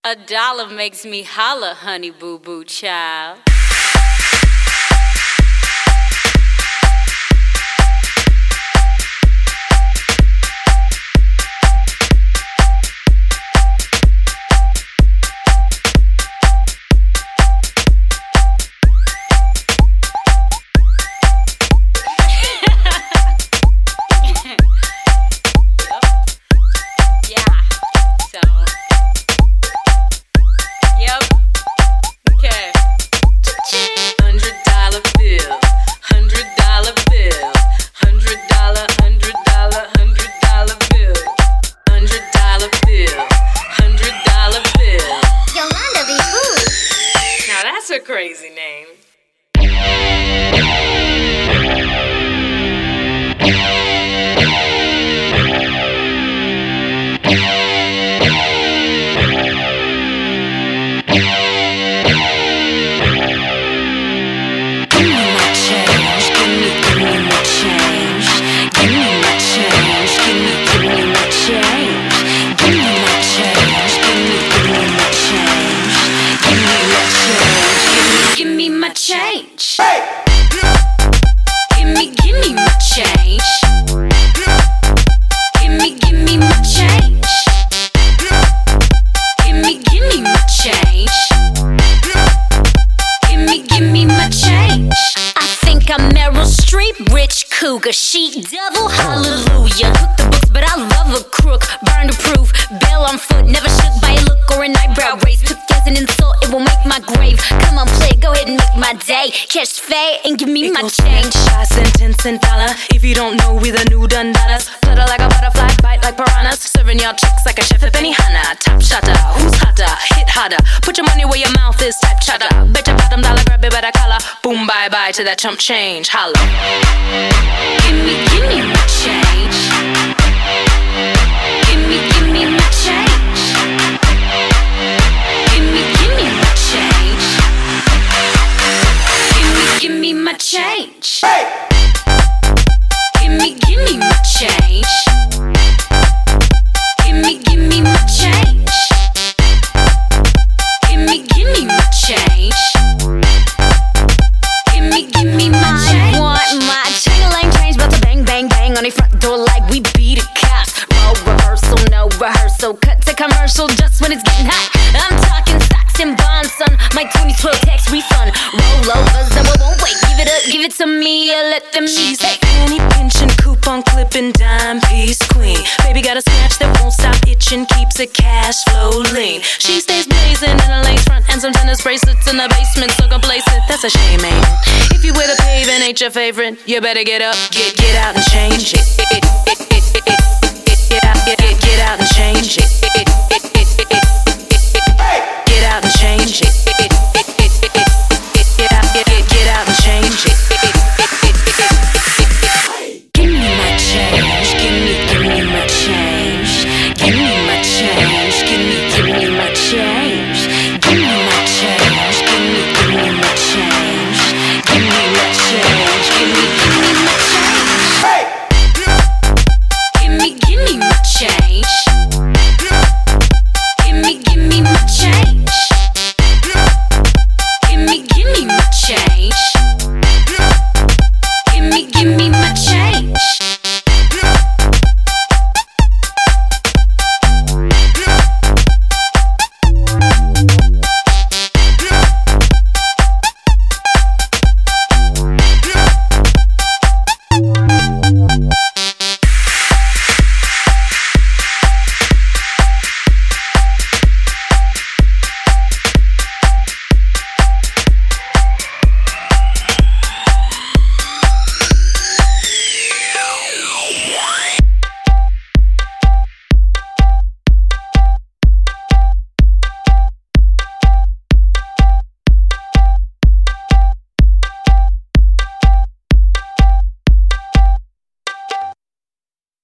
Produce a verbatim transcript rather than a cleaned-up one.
A dollar makes me holla, honey boo boo child. A crazy name. Change. Hey! Give me, give me my change. Give me, give me my change. Give me, give me my change. Give me, give me my change. I think I'm Meryl Streep, rich cougar, she devil, hallelujah. Cook the books, but I love a crook. Burn the proof, bail on foot, never shook by a look or an eyebrow raise. Took as an insult, it will make my grave. Come on, play, go ahead and make my day. Catch the fade and give me my change. Shots and tents and dollar. If you don't know, we the new Dundadas. Flutter like a butterfly, bite like piranhas. Serving y'all chicks like a chef at Benihana. Top shotter, who's hotter? Hit harder. Put your money where your mouth is, type chatter. Bet your bottom dollar, grab it by the collar. Boom, bye bye to that chump change. Holla. Give me, give me my change. Give me, give me my change. Give me, give me my change. Give me, give me my change. Hey! Give me, give me my change. Give me, give me my change. Give me, give me my change. Give me, give me my change. I want my chain-a-lang change, about to bang, bang, bang on the front door like we beat a cops. Roll rehearsal, no rehearsal. Cut to commercial just when it's getting hot. I'm talking stocks and bonds, son. My twenty twelve tax refund. Rollovers, and we won't wait. Give it up, give it to me, or let them She's eat. a penny pinching, coupon clipping, dime piece queen. Baby got a scratch that won't stop itching, keeps a cash flow lean. She stays blazing in a lace front and some tennis bracelets in the basement, so complacent. That's a shame, ain't it? If you wear the paving ain't your favorite, you better get up, get get out and change it. Get out, get get out and change it.